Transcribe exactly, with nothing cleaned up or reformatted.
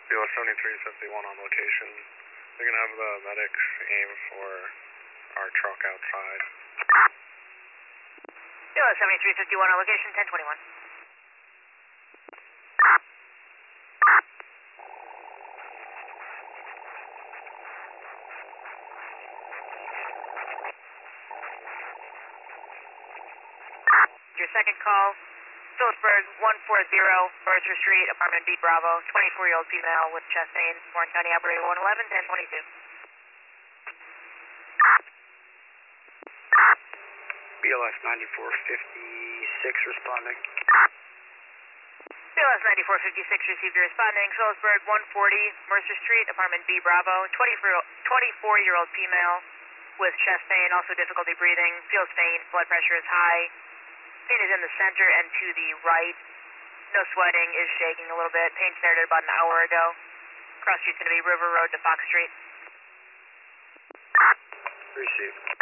B L S seventy-three fifty-one on location. They're going to have the medics aim for our truck outside. B L S seventy-three fifty-one on location, ten twenty-one. Your second call, Phillipsburg one forty, Mercer Street, apartment B Bravo, twenty-four-year-old female with chest pain, Warren County operator one eleven, ten twenty-two. B L S ninety-four fifty-six responding. B L S ninety-four fifty-six received your responding, Phillipsburg one forty, Mercer Street, apartment B Bravo, twenty-four-year-old female with chest pain, also difficulty breathing, feels faint, blood pressure is high. Pain is in the center and to the right. No sweating, is shaking a little bit. Pain started about an hour ago. Cross street's going to be River Road to Fox Street. Received.